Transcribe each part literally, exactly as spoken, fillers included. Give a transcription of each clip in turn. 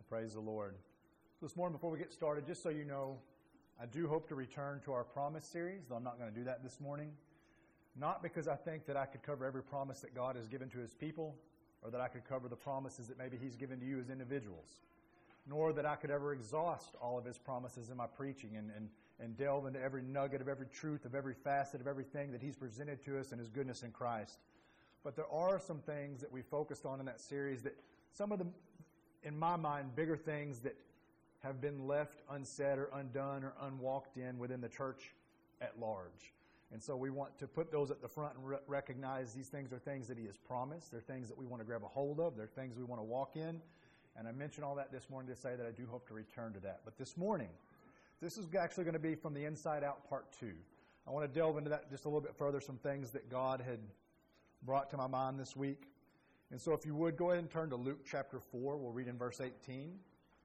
Praise the Lord. This morning, before we get started, just so you know, I do hope to return to our promise series, though I'm not going to do that this morning. Not because I think that I could cover every promise that God has given to His people, or that I could cover the promises that maybe He's given to you as individuals, nor that I could ever exhaust all of His promises in my preaching and, and, and delve into every nugget of every truth, of every facet of everything that He's presented to us in His goodness in Christ. But there are some things that we focused on in that series that some of the, in my mind, bigger things that have been left unsaid or undone or unwalked in within the church at large. And so we want to put those at the front and re- recognize these things are things that He has promised. They're things that we want to grab a hold of. They're things we want to walk in. And I mentioned all that this morning to say that I do hope to return to that. But this morning, this is actually going to be from the Inside Out Part two. I want to delve into that just a little bit further, some things that God had brought to my mind this week. And so if you would, go ahead and turn to Luke chapter four. We'll read in verse eighteen.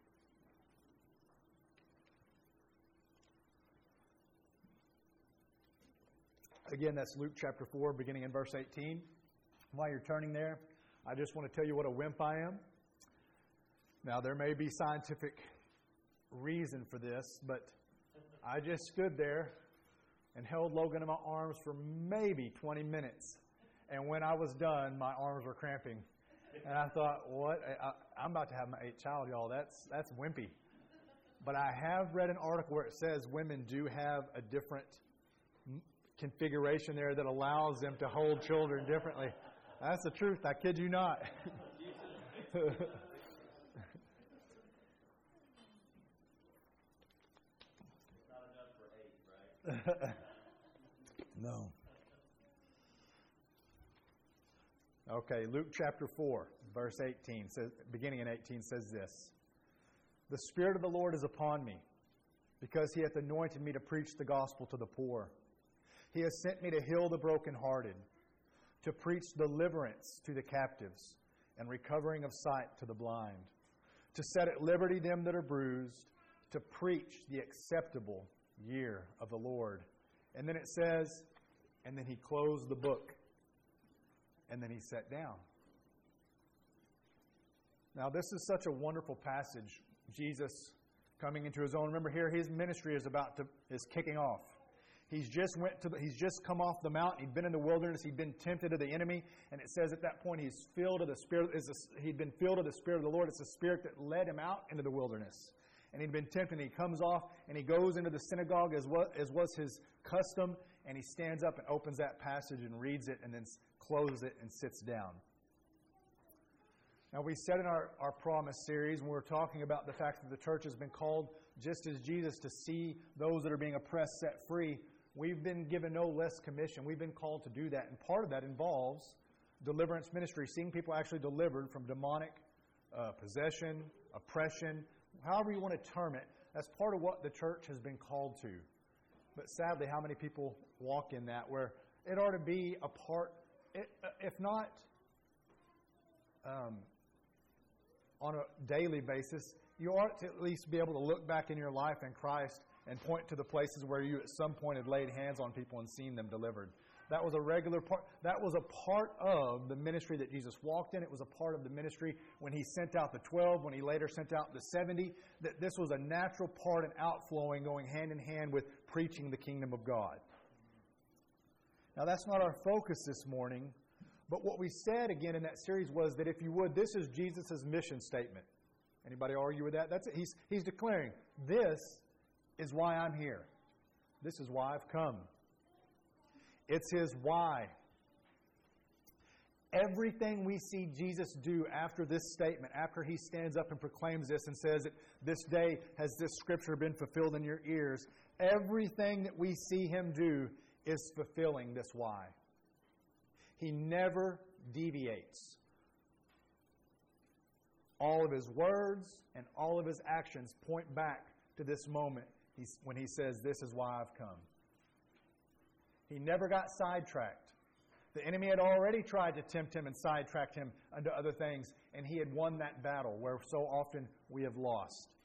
Again, that's Luke chapter four, beginning in verse eighteen. While you're turning there, I just want to tell you what a wimp I am. Now, there may be scientific reason for this, but I just stood there and held Logan in my arms for maybe twenty minutes. And when I was done, my arms were cramping. And I thought, what? I, I'm about to have my eighth child, y'all. That's, that's wimpy. But I have read an article where it says women do have a different configuration there that allows them to hold children differently. That's the truth. I kid you not. Not enough for eight, right? No. Okay, Luke chapter four, verse eighteen, says, beginning in eighteen, says this. The Spirit of the Lord is upon me, because He hath anointed me to preach the gospel to the poor. He has sent me to heal the brokenhearted, to preach deliverance to the captives, and recovering of sight to the blind, to set at liberty them that are bruised, to preach the acceptable year of the Lord. And then it says, and then He closed the book, and then He sat down. Now, this is such a wonderful passage. Jesus coming into His own. Remember here, His ministry is about to is kicking off. He's just went to the, he's just come off the mountain. He'd been in the wilderness. He'd been tempted of the enemy, and it says at that point he's filled of the Spirit. Is he'd been filled of the Spirit of the Lord. It's the Spirit that led him out into the wilderness, and he'd been tempted. And he comes off and he goes into the synagogue as what as was his custom, and he stands up and opens that passage and reads it, and then closes it and sits down. Now, we said in our, our promise series, when we were talking about the fact that the church has been called, just as Jesus, to see those that are being oppressed set free, we've been given no less commission. We've been called to do that. And part of that involves deliverance ministry, seeing people actually delivered from demonic uh, possession, oppression, however you want to term it. That's part of what the church has been called to. But sadly, how many people walk in that, where it ought to be a part, if not um, on a daily basis, you ought to at least be able to look back in your life in Christ and point to the places where you at some point had laid hands on people and seen them delivered. That was a regular part. That was a part of the ministry that Jesus walked in. It was a part of the ministry when He sent out the twelve, when He later sent out the seventy. That this was a natural part and outflowing, going hand in hand with preaching the kingdom of God. Now, that's not our focus this morning. But what we said again in that series was that if you would, this is Jesus' mission statement. Anybody argue with that? That's it. He's, he's declaring, this is why I'm here. This is why I've come. It's His why. Everything we see Jesus do after this statement, after He stands up and proclaims this and says that this day has this scripture been fulfilled in your ears, everything that we see Him do is fulfilling this why. He never deviates. All of His words and all of His actions point back to this moment when He says, this is why I've come. He never got sidetracked. The enemy had already tried to tempt Him and sidetracked Him unto other things, and He had won that battle where so often we have lost.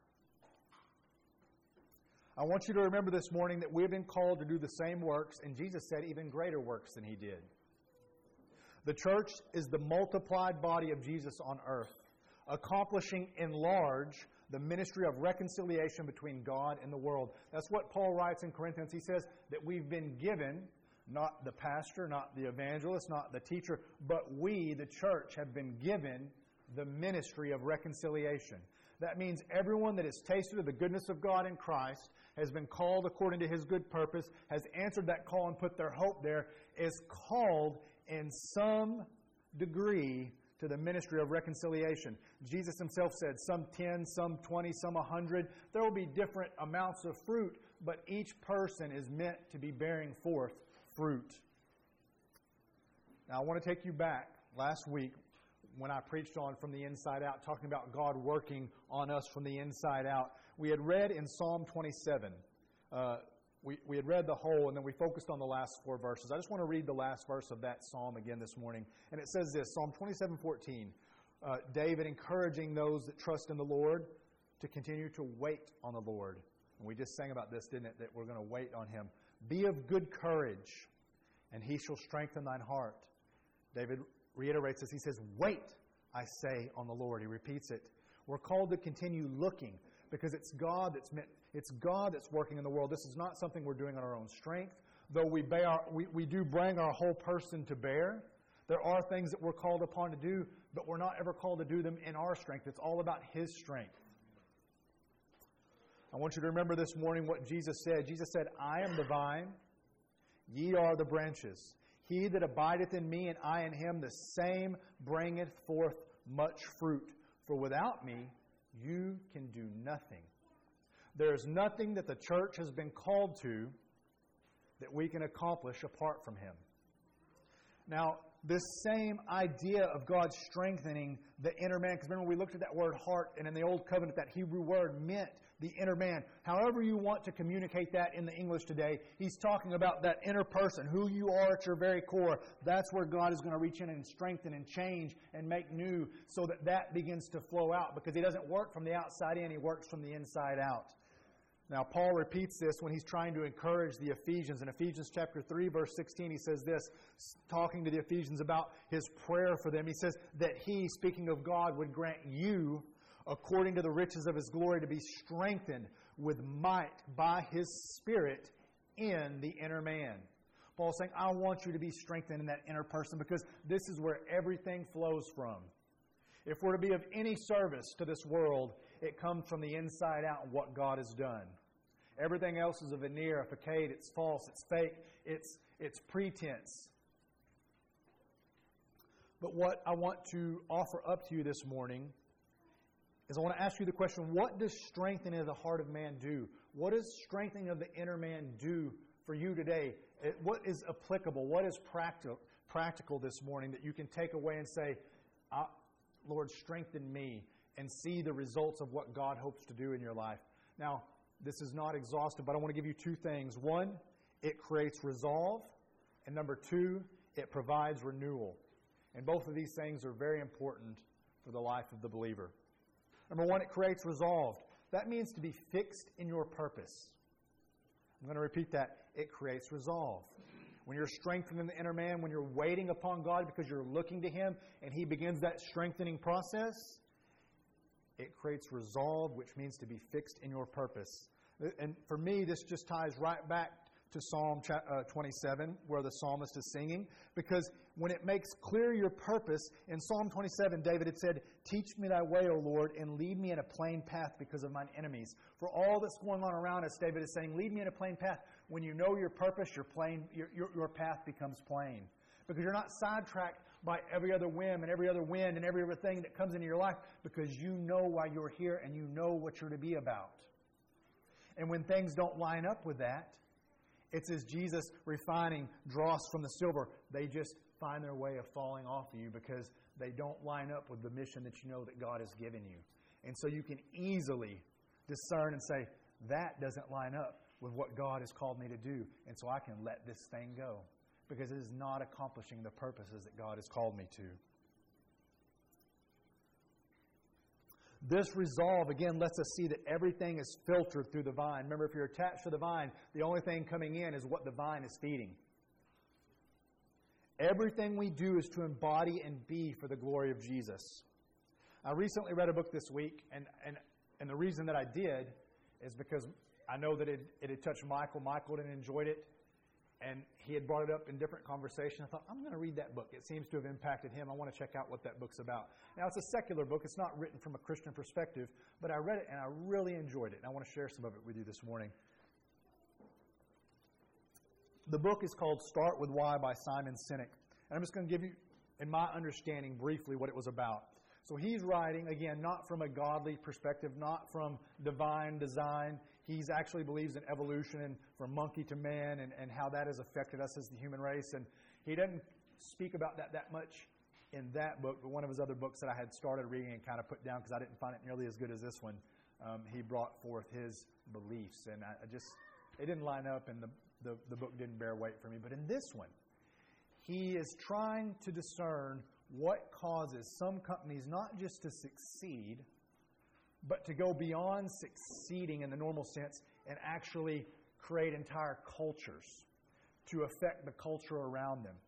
I want you to remember this morning that we've been called to do the same works, and Jesus said even greater works than He did. The church is the multiplied body of Jesus on earth. accomplishing in large the ministry of reconciliation between God and the world. That's what Paul writes in Corinthians. He says that we've been given, not the pastor, not the evangelist, not the teacher, but we, the church, have been given the ministry of reconciliation. That means everyone that has tasted of the goodness of God in Christ, has been called according to His good purpose, has answered that call and put their hope there, is called in some degree to the ministry of reconciliation. Jesus Himself said, some ten, some twenty, some a hundred. There will be different amounts of fruit, but each person is meant to be bearing forth fruit. Now, I want to take you back last week when I preached on From the Inside Out, talking about God working on us from the inside out. We had read in Psalm twenty-seven. Uh, we, we had read the whole, and then we focused on the last four verses. I just want to read the last verse of that psalm again this morning. And it says this, Psalm twenty-seven fourteen. Uh, David encouraging those that trust in the Lord to continue to wait on the Lord. And we just sang about this, didn't it, that we're going to wait on Him. Be of good courage, and He shall strengthen thine heart. David reiterates this. He says, wait, I say, on the Lord. He repeats it. We're called to continue looking because it's God that's meant, it's God that's working in the world. This is not something we're doing on our own strength. Though we, bear, we, we do bring our whole person to bear, there are things that we're called upon to do, but we're not ever called to do them in our strength. It's all about His strength. I want you to remember this morning what Jesus said. Jesus said, I am the vine, ye are the branches. He that abideth in me and I in him, the same bringeth forth much fruit. For without me, you can do nothing. There is nothing that the church has been called to that we can accomplish apart from Him. Now, this same idea of God strengthening the inner man, because remember we looked at that word heart, and in the Old Covenant that Hebrew word meant the inner man. However you want to communicate that in the English today, He's talking about that inner person, who you are at your very core. That's where God is going to reach in and strengthen and change and make new so that that begins to flow out, because He doesn't work from the outside in, He works from the inside out. Now, Paul repeats this when he's trying to encourage the Ephesians. In Ephesians chapter three, verse sixteen, he says this, talking to the Ephesians about his prayer for them. He says that He, speaking of God, would grant you, according to the riches of His glory, to be strengthened with might by His Spirit in the inner man. Paul's saying, I want you to be strengthened in that inner person, because this is where everything flows from. If we're to be of any service to this world, it comes from the inside out and what God has done. Everything else is a veneer, a facade. It's false, it's fake, it's, it's pretense. But what I want to offer up to you this morning is I want to ask you the question, what does strengthening of the heart of man do? What does strengthening of the inner man do for you today? It, what is applicable? What is practical, practical this morning that you can take away and say, ah, Lord, strengthen me, and see the results of what God hopes to do in your life? Now, this is not exhaustive, but I want to give you two things. One, it creates resolve. And number two, it provides renewal. And both of these things are very important for the life of the believer. Number one, it creates resolve. That means to be fixed in your purpose. I'm going to repeat that. It creates resolve. When you're strengthened in the inner man, when you're waiting upon God because you're looking to Him and He begins that strengthening process, it creates resolve, which means to be fixed in your purpose. And for me, this just ties right back to Psalm twenty-seven, where the psalmist is singing, because when it makes clear your purpose, in Psalm twenty-seven, David had said, teach me thy way, O Lord, and lead me in a plain path because of mine enemies. For all that's going on around us, David is saying, lead me in a plain path. When you know your purpose, your, plain, your, your, your path becomes plain. Because you're not sidetracked by every other whim and every other wind and every other thing that comes into your life, because you know why you're here and you know what you're to be about. And when things don't line up with that, it's as Jesus refining dross from the silver. They just find their way of falling off of you because they don't line up with the mission that you know that God has given you. And so you can easily discern and say, that doesn't line up with what God has called me to do. And so I can let this thing go because it is not accomplishing the purposes that God has called me to. This resolve, again, lets us see that everything is filtered through the vine. Remember, if you're attached to the vine, the only thing coming in is what the vine is feeding. Everything we do is to embody and be for the glory of Jesus. I recently read a book this week, and, and, and the reason that I did is because I know that it, it had touched Michael. Michael had enjoyed it, and he had brought it up in different conversations. I thought, I'm going to read that book. It seems to have impacted him. I want to check out what that book's about. Now, it's a secular book. It's not written from a Christian perspective, but I read it, and I really enjoyed it, and I want to share some of it with you this morning. The book is called Start With Why by Simon Sinek, and I'm just going to give you, in my understanding, briefly what it was about. So he's writing, again, not from a godly perspective, not from divine design. He actually believes in evolution and from monkey to man and, and how that has affected us as the human race. And he doesn't speak about that that much in that book, but one of his other books that I had started reading and kind of put down because I didn't find it nearly as good as this one, um, he brought forth his beliefs. And I, I just, it didn't line up and the, the, the book didn't bear weight for me. But in this one, he is trying to discern what causes some companies not just to succeed, but to go beyond succeeding in the normal sense and actually create entire cultures to affect the culture around them.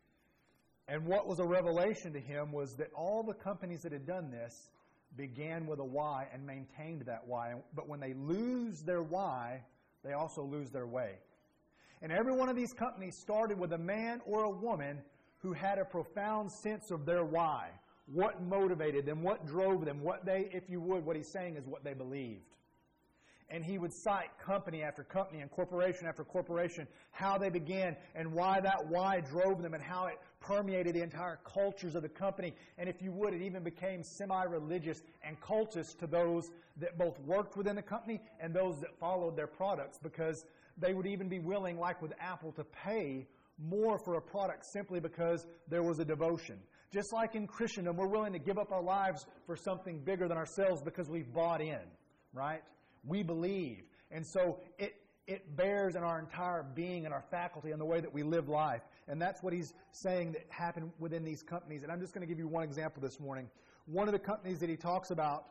And what was a revelation to him was that all the companies that had done this began with a why and maintained that why. But when they lose their why, they also lose their way. And every one of these companies started with a man or a woman who had a profound sense of their why. What motivated them, what drove them, what they, if you would, what he's saying is what they believed. And he would cite company after company and corporation after corporation, how they began and why that why drove them and how it permeated the entire cultures of the company. And if you would, it even became semi-religious and cultist to those that both worked within the company and those that followed their products, because they would even be willing, like with Apple, to pay more for a product simply because there was a devotion. Just like in Christendom, we're willing to give up our lives for something bigger than ourselves because we've bought in, right? We believe. And so it it bears in our entire being and our faculty and the way that we live life. And that's what he's saying that happened within these companies. And I'm just going to give you one example this morning. One of the companies that he talks about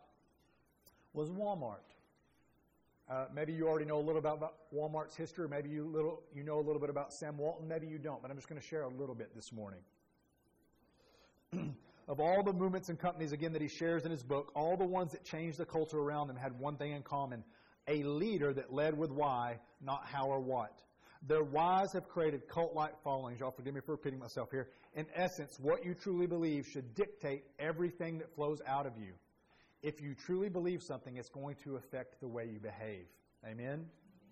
was Walmart. Uh, maybe you already know a little bit about Walmart's history. Maybe you little you know a little bit about Sam Walton. Maybe you don't. But I'm just going to share a little bit this morning. Of all the movements and companies, again, that he shares in his book, all the ones that changed the culture around them had one thing in common: a leader that led with why, not how or what. Their whys have created cult-like followings. Y'all forgive me for repeating myself here. In essence, what you truly believe should dictate everything that flows out of you. If you truly believe something, it's going to affect the way you behave. Amen?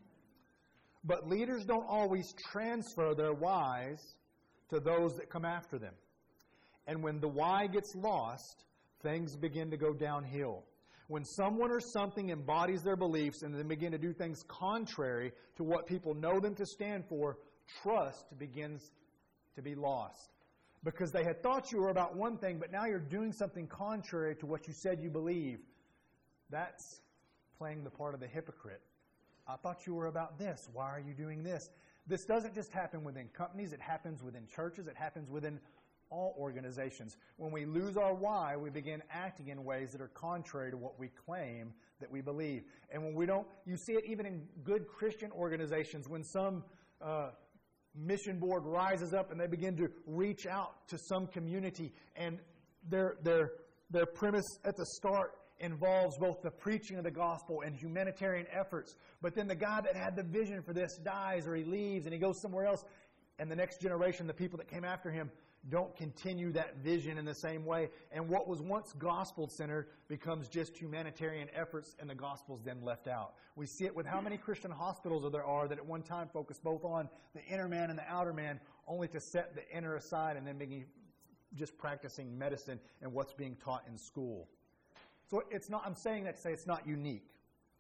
But leaders don't always transfer their whys to those that come after them. And when the why gets lost, things begin to go downhill. When someone or something embodies their beliefs and then begin to do things contrary to what people know them to stand for, trust begins to be lost. Because they had thought you were about one thing, but now you're doing something contrary to what you said you believe. That's playing the part of the hypocrite. I thought you were about this. Why are you doing this? This doesn't just happen within companies. It happens within churches. It happens within all organizations. When we lose our why, we begin acting in ways that are contrary to what we claim that we believe. And when we don't, you see it even in good Christian organizations, when some uh, mission board rises up and they begin to reach out to some community, and their their their premise at the start involves both the preaching of the gospel and humanitarian efforts. But then the guy that had the vision for this dies, or he leaves and he goes somewhere else, and the next generation, the people that came after him, don't continue that vision in the same way. And what was once gospel-centered becomes just humanitarian efforts, and the gospel's then left out. We see it with how many Christian hospitals there are that at one time focused both on the inner man and the outer man, only to set the inner aside and then begin just practicing medicine and what's being taught in school. So it's not, I'm saying that to say it's not unique.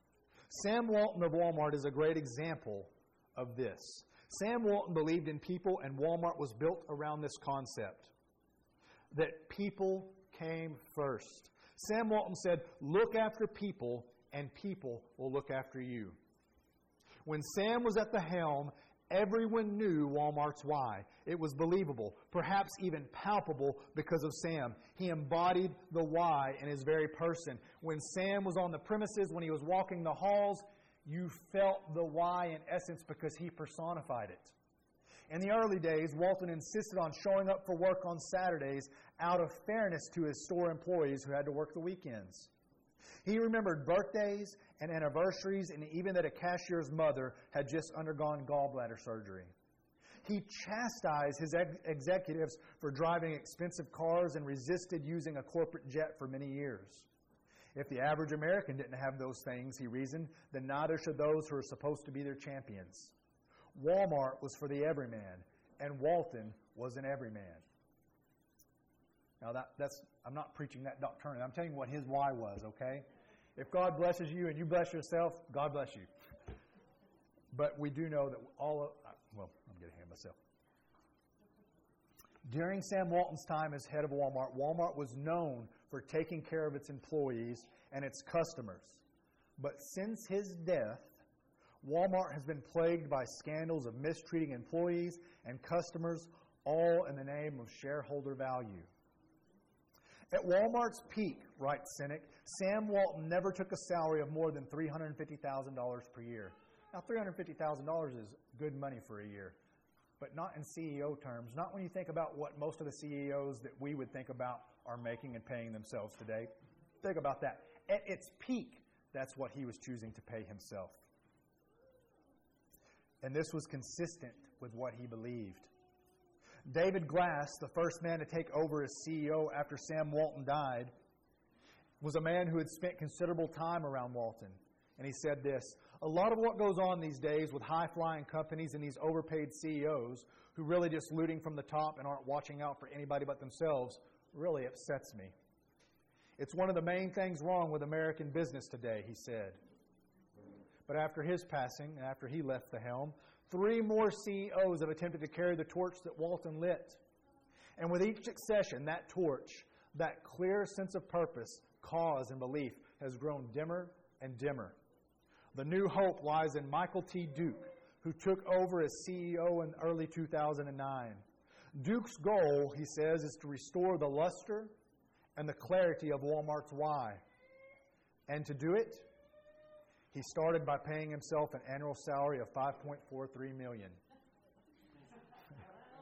Sam Walton of Walmart is a great example of this. Sam Walton believed in people, and Walmart was built around this concept that people came first. Sam Walton said, look after people, and people will look after you. When Sam was at the helm, everyone knew Walmart's why. It was believable, perhaps even palpable because of Sam. He embodied the why in his very person. When Sam was on the premises, when he was walking the halls, you felt the why in essence because he personified it. In the early days, Walton insisted on showing up for work on Saturdays out of fairness to his store employees who had to work the weekends. He remembered birthdays and anniversaries, and even that a cashier's mother had just undergone gallbladder surgery. He chastised his ex- executives for driving expensive cars and resisted using a corporate jet for many years. If the average American didn't have those things, he reasoned, then neither should those who are supposed to be their champions. Walmart was for the everyman, and Walton was an everyman. Now, that, that's I'm not preaching that doctrine. I'm telling you what his why was, okay? If God blesses you and you bless yourself, God bless you. But we do know that all of, well, I'm getting ahead of myself. During Sam Walton's time as head of Walmart, Walmart was known for taking care of its employees and its customers. But since his death, Walmart has been plagued by scandals of mistreating employees and customers, all in the name of shareholder value. At Walmart's peak, writes Sinek, Sam Walton never took a salary of more than three hundred fifty thousand dollars per year. Now, three hundred fifty thousand dollars is good money for a year, but not in C E O terms, not when you think about what most of the C E Os that we would think about are making and paying themselves today. Think about that. At its peak, that's what he was choosing to pay himself. And this was consistent with what he believed. David Glass, the first man to take over as C E O after Sam Walton died, was a man who had spent considerable time around Walton. And he said this, a lot of what goes on these days with high-flying companies and these overpaid C E Os who really just looting from the top and aren't watching out for anybody but themselves really upsets me. It's one of the main things wrong with American business today, he said. But after his passing, after he left the helm, three more C E Os have attempted to carry the torch that Walton lit. And with each succession, that torch, that clear sense of purpose, cause, and belief has grown dimmer and dimmer. The new hope lies in Michael T. Duke, who took over as C E O in early two thousand nine. Duke's goal, he says, is to restore the luster and the clarity of Walmart's why. And to do it, he started by paying himself an annual salary of five point four three million dollars.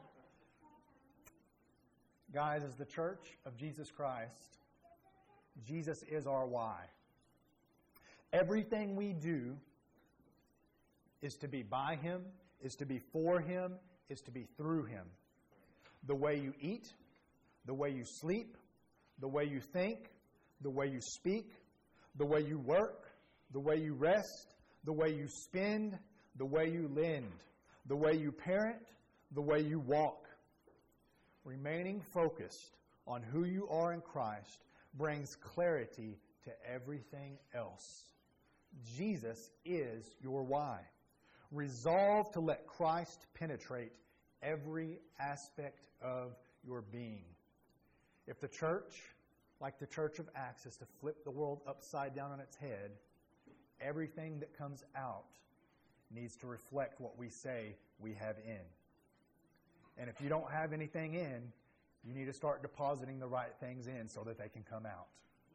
Guys, as the Church of Jesus Christ, Jesus is our why. Everything we do is to be by Him, is to be for Him, is to be through Him. The way you eat, the way you sleep, the way you think, the way you speak, the way you work, the way you rest, the way you spend, the way you lend, the way you parent, the way you walk. Remaining focused on who you are in Christ brings clarity to everything else. Jesus is your why. Resolve to let Christ penetrate every aspect of your being. If the church, like the Church of Acts, is to flip the world upside down on its head, everything that comes out needs to reflect what we say we have in. And if you don't have anything in, you need to start depositing the right things in so that they can come out.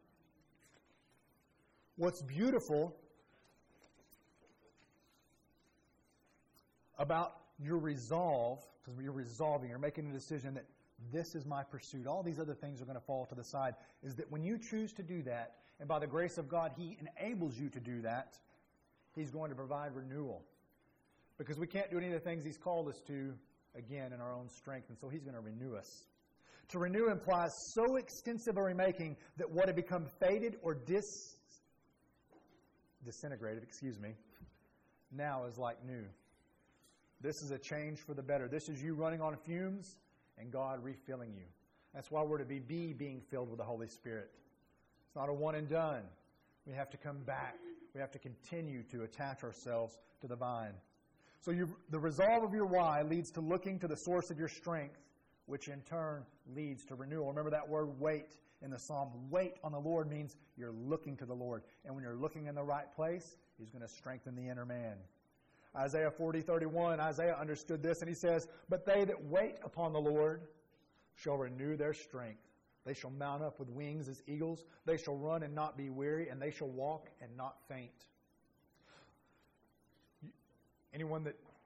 What's beautiful about your resolve, because you're resolving, you're making a decision that this is my pursuit, all these other things are going to fall to the side, is that when you choose to do that, and by the grace of God, He enables you to do that, He's going to provide renewal. Because we can't do any of the things He's called us to, again, in our own strength, and so He's going to renew us. To renew implies so extensive a remaking that what had become faded or dis, disintegrated, excuse me, now is like new. This is a change for the better. This is you running on fumes and God refilling you. That's why we're to be, be being filled with the Holy Spirit. It's not a one and done. We have to come back. We have to continue to attach ourselves to the vine. So you, the resolve of your why leads to looking to the source of your strength, which in turn leads to renewal. Remember that word wait in the psalm. Wait on the Lord means you're looking to the Lord. And when you're looking in the right place, He's going to strengthen the inner man. Isaiah forty thirty-one, Isaiah understood this, and he says, but they that wait upon the Lord shall renew their strength. They shall mount up with wings as eagles. They shall run and not be weary, and they shall walk and not faint. Anyone that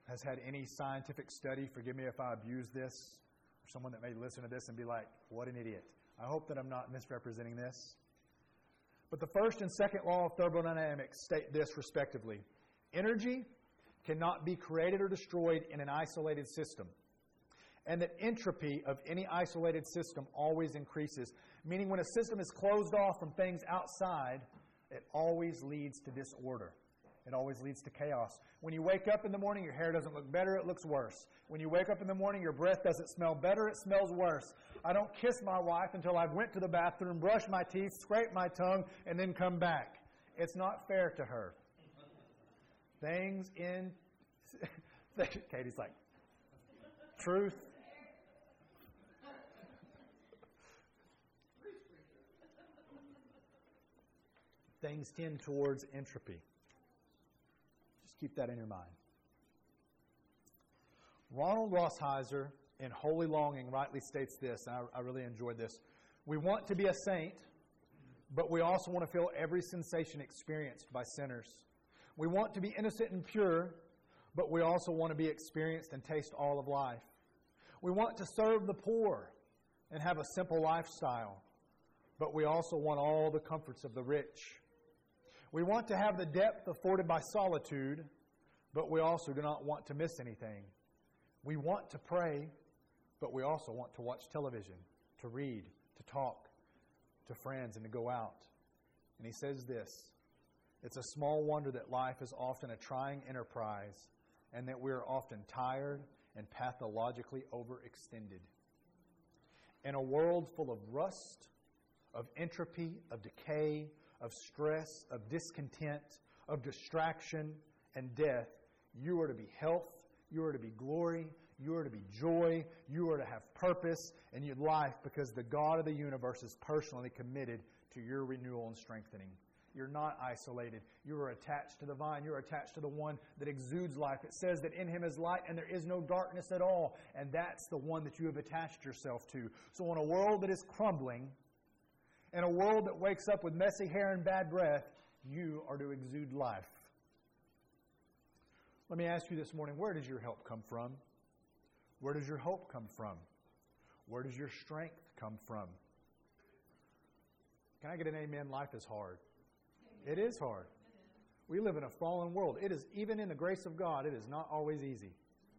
has had any scientific study, forgive me if I abuse this, or someone that may listen to this and be like, what an idiot. I hope that I'm not misrepresenting this. But the first and second law of thermodynamics state this respectively. Energy cannot be created or destroyed in an isolated system. And that entropy of any isolated system always increases. Meaning when a system is closed off from things outside, it always leads to disorder. It always leads to chaos. When you wake up in the morning, your hair doesn't look better, it looks worse. When you wake up in the morning, your breath doesn't smell better, it smells worse. I don't kiss my wife until I've went to the bathroom, brushed my teeth, scraped my tongue, and then come back. It's not fair to her. Things in... Katie's like, truth. Things tend towards entropy. Just keep that in your mind. Ronald Rossheiser in Holy Longing rightly states this, and I, I really enjoyed this. We want to be a saint, but we also want to feel every sensation experienced by sinners. We want to be innocent and pure, but we also want to be experienced and taste all of life. We want to serve the poor and have a simple lifestyle, but we also want all the comforts of the rich. We want to have the depth afforded by solitude, but we also do not want to miss anything. We want to pray, but we also want to watch television, to read, to talk to friends, and to go out. And he says this, it's a small wonder that life is often a trying enterprise and that we are often tired and pathologically overextended. In a world full of rust, of entropy, of decay, of stress, of discontent, of distraction and death, you are to be health, you are to be glory, you are to be joy, you are to have purpose in your life because the God of the universe is personally committed to your renewal and strengthening. You're not isolated. You are attached to the vine. You're attached to the one that exudes life. It says that in Him is light and there is no darkness at all. And that's the one that you have attached yourself to. So in a world that is crumbling, in a world that wakes up with messy hair and bad breath, you are to exude life. Let me ask you this morning, where does your help come from? Where does your hope come from? Where does your strength come from? Can I get an amen? Life is hard. It is hard. We live in a fallen world. It is, even in the grace of God, it is not always easy.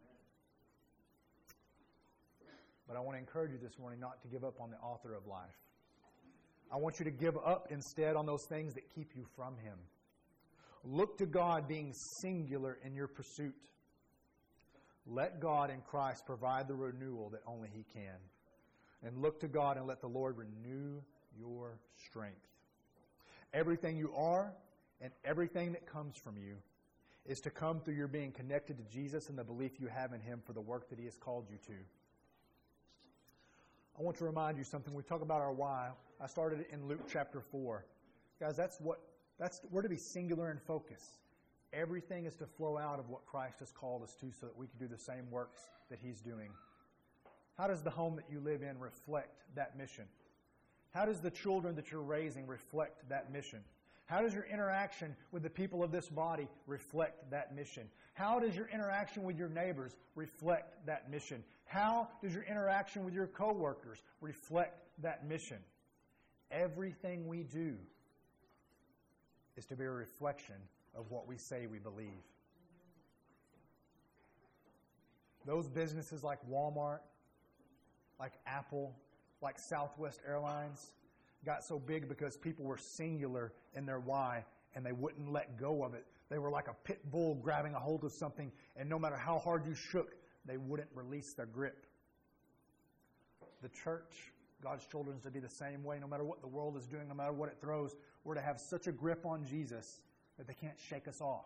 But I want to encourage you this morning not to give up on the author of life. I want you to give up instead on those things that keep you from Him. Look to God being singular in your pursuit. Let God in Christ provide the renewal that only He can. And look to God and let the Lord renew your strength. Everything you are and everything that comes from you is to come through your being connected to Jesus and the belief you have in Him for the work that He has called you to. I want to remind you something. We talk about our why. I started it in Luke chapter four. Guys, that's what that's we're to be singular in focus. Everything is to flow out of what Christ has called us to so that we can do the same works that He's doing. How does the home that you live in reflect that mission? How does the children that you're raising reflect that mission? How does your interaction with the people of this body reflect that mission? How does your interaction with your neighbors reflect that mission? How does your interaction with your coworkers reflect that mission? Everything we do is to be a reflection of what we say we believe. Those businesses like Walmart, like Apple, like Southwest Airlines got so big because people were singular in their why and they wouldn't let go of it. They were like a pit bull grabbing a hold of something, and no matter how hard you shook, they wouldn't release their grip. The church, God's children, is to be the same way. No matter what the world is doing, no matter what it throws, we're to have such a grip on Jesus that they can't shake us off.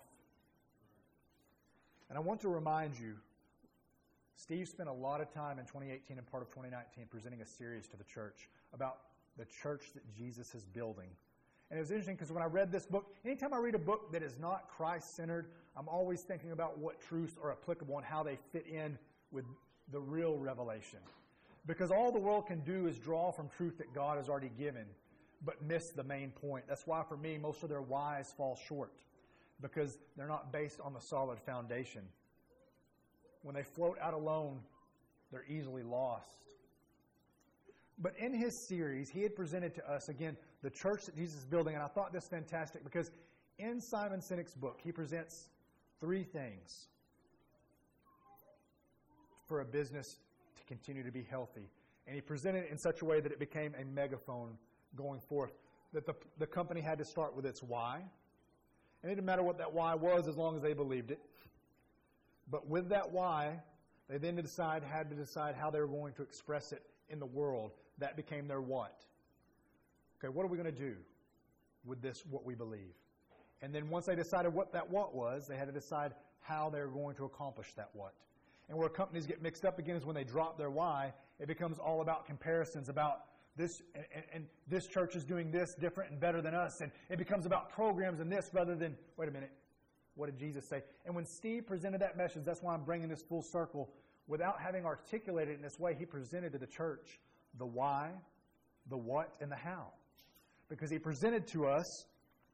And I want to remind you, Steve spent a lot of time in twenty eighteen and part of twenty nineteen presenting a series to the church about the church that Jesus is building. And it was interesting because when I read this book, anytime I read a book that is not Christ-centered, I'm always thinking about what truths are applicable and how they fit in with the real revelation. Because all the world can do is draw from truth that God has already given, but miss the main point. That's why, for me, most of their whys fall short, because they're not based on the solid foundation. when they float out alone, they're easily lost. But in his series, he had presented to us, again, the church that Jesus is building. And I thought this fantastic because in Simon Sinek's book, he presents three things for a business to continue to be healthy. And he presented it in such a way that it became a megaphone going forth. That the, the company had to start with its why. And it didn't matter what that why was as long as they believed it. But with that why, they then decide, had to decide how they were going to express it in the world. That became their what. Okay, what are we going to do with this, what we believe? And then once they decided what that what was, they had to decide how they were going to accomplish that what. And where companies get mixed up again is when they drop their why, it becomes all about comparisons, about this, and, and this church is doing this different and better than us. And it becomes about programs and this rather than, wait a minute, what did Jesus say? And when Steve presented that message, that's why I'm bringing this full circle. Without having articulated it in this way, he presented to the church the why, the what, and the how. Because he presented to us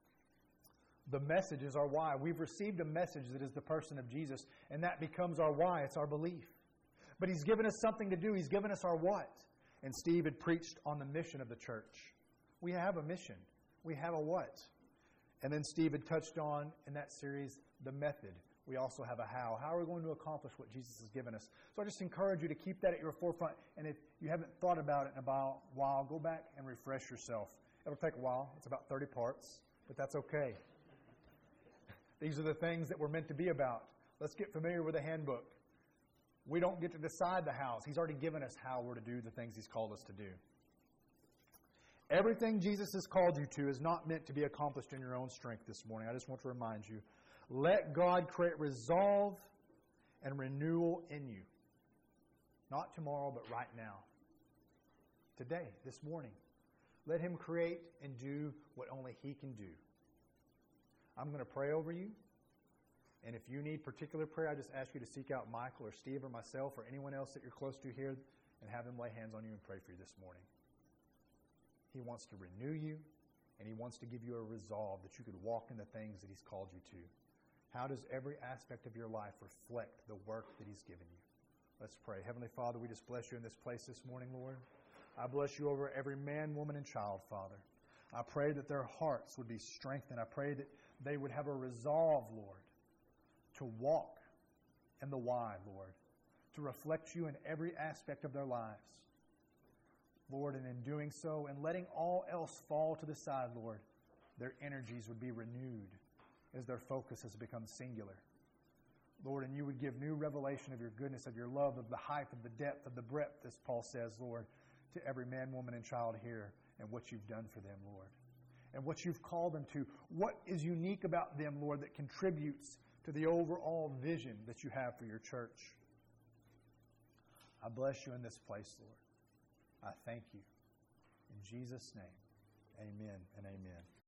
the message is our why. We've received a message that is the person of Jesus, and that becomes our why. It's our belief. But he's given us something to do. He's given us our what. And Steve had preached on the mission of the church. We have a mission. We have a what. And then Steve had touched on, in that series, the method. We also have a how. How are we going to accomplish what Jesus has given us? So I just encourage you to keep that at your forefront. And if you haven't thought about it in a while, go back and refresh yourself. It'll take a while. It's about thirty parts, but that's okay. These are the things that we're meant to be about. Let's get familiar with the handbook. We don't get to decide the hows. He's already given us how we're to do the things He's called us to do. Everything Jesus has called you to is not meant to be accomplished in your own strength this morning. I just want to remind you. Let God create resolve and renewal in you. Not tomorrow, but right now. Today, this morning. Let Him create and do what only He can do. I'm going to pray over you. And if you need particular prayer, I just ask you to seek out Michael or Steve or myself or anyone else that you're close to here and have them lay hands on you and pray for you this morning. He wants to renew you, and He wants to give you a resolve that you could walk in the things that He's called you to. How does every aspect of your life reflect the work that He's given you? Let's pray. Heavenly Father, we just bless You in this place this morning, Lord. I bless You over every man, woman, and child, Father. I pray that their hearts would be strengthened. I pray that they would have a resolve, Lord, to walk in the why, Lord, to reflect You in every aspect of their lives. Lord, and in doing so, and letting all else fall to the side, Lord, their energies would be renewed as their focus has become singular. Lord, and You would give new revelation of Your goodness, of Your love, of the height, of the depth, of the breadth, as Paul says, Lord, to every man, woman, and child here, and what You've done for them, Lord, and what You've called them to. What is unique about them, Lord, that contributes to the overall vision that You have for Your church? I bless You in this place, Lord. I thank You. In Jesus' name, amen and amen.